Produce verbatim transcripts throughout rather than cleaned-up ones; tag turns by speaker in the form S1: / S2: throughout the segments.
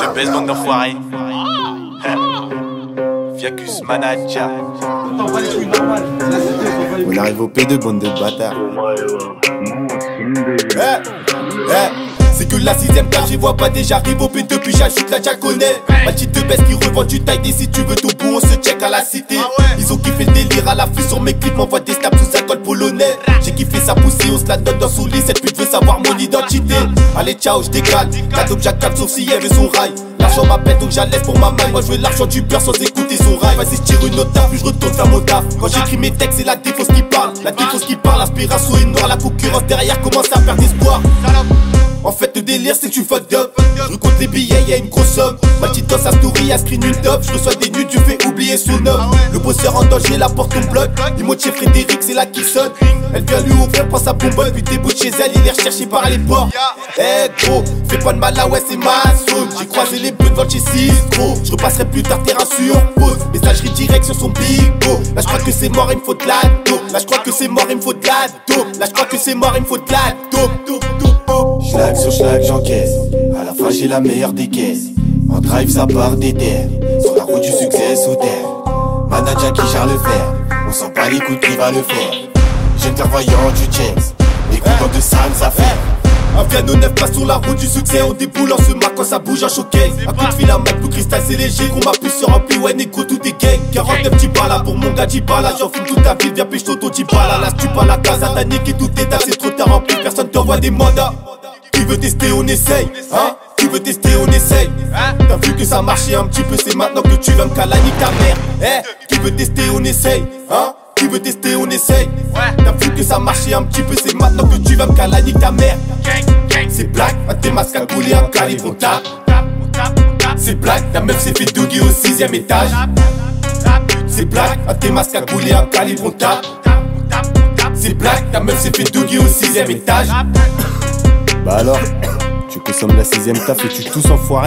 S1: de baisse, bande d'enfoirés. Fiacus Manager.
S2: On arrive au P deux, bande de bâtards.
S3: Eh, eh, c'est que la sixième carte, j'y vois pas déjà. J'arrive au P deux, puis j'ajoute la diagonale. Ma petite de baisse qui revend du taille. Et si tu veux tout bout, on se check à la cité. Ils ont kiffé le délire à la flux sur mes clips. M'envoie des snaps sous alcool polonais. J'ai kiffé sa poussée, on se la donne dans son lit. Cette pute veut savoir mon identité. Allez, ciao, j'décale. Cadeau, Jack cap, sauf si elle veut son rail. L'argent m'appelle donc j'allais pour ma main. Moi je veux l'argent du beurre sans écouter son rail. Vas-y, j'tire une autre taf, puis je retourne faire mon taf. Quand j'écris mes textes, c'est la défausse qui parle. La défausse qui parle, l'inspiration est noire. La concurrence derrière commence à perdre espoir. En fait, le délire, c'est que tu fucked up. Je recompte les billets, y'a une grosse somme. Ma petite dans sa story, elle screen une top. Je reçois des nudes, tu fais oublier son nom. Le bosseur en danger, la porte on bloque. L'imotier Frédéric, c'est là qui sonne. Elle vient lui ouvrir, prend sa bonbonne. Puis débouche chez elle, il est recherché par les ports. Eh hey, gros, fais pas de mal là, ouais, c'est ma zone. J'ai croisé les bœufs devant chez Cisco. Je repasserai plus tard, terrain sur pause. Messagerie direct sur son bigot. Là, je crois que c'est mort, il me faut de la dope. Là, je crois que c'est mort, il me faut de la dope. Là, je crois que c'est mort, il me faut de la dope. Dope, dope, dope.
S2: Schlag sur schlag, j'encaisse. À la fin, j'ai la meilleure des caisses. En drive, ça part des terres. Sur la route du succès, sous terre. Manager qui gère le fer. On sent pas les coups qui va le faire. Jeune clairvoyant du checks. Les coups dans de sales affaires.
S3: Un piano neuf passe sur la route du succès. On déboule en se marque quand ça bouge en showcase. Un coup de fil à Mac, pour cristal c'est léger. Qu'on m'a plus sur un P, ouais, négo, tout est gang. quarante-neuf Djibala pour mon gars Djibala. J'en fume toute ta ville, viens pêche ton Djibala. Là, tu pas la casa, t'as niqué tout tes dates. C'est trop tard en plus, personne t'envoie des mandats. Qui veut tester, on essaye, hein? Qui veut tester, on essaye. T'as vu que ça marchait un petit peu, c'est maintenant que tu vas me caler ta mère. Eh, qui veut tester, on essaye, hein? Qui veut tester, on essaye. T'as vu que ça marchait un petit peu, c'est maintenant que tu vas me caler ta mère. C'est black, un tes masques à couler, un calibre, on tape. C'est black, ta meuf s'est fait doguer au sixième étage. C'est black, un tes masques à couler, un calibre, on tape. C'est black, ta meuf s'est fait doguer au sixième étage.
S2: Bah alors, tu consommes la sixième taf et tu tous enfoiré.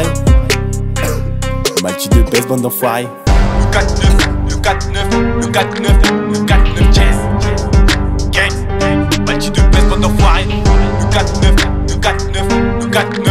S2: Malti de baisse, bande d'enfoirés.
S1: Le quatre neuf, le quatre neuf, le quatre neuf, le quatre neuf, chess. Gang, Malti de baisse, bande d'enfoirés. Le quatre neuf, le quatre neuf, le quatre neuf.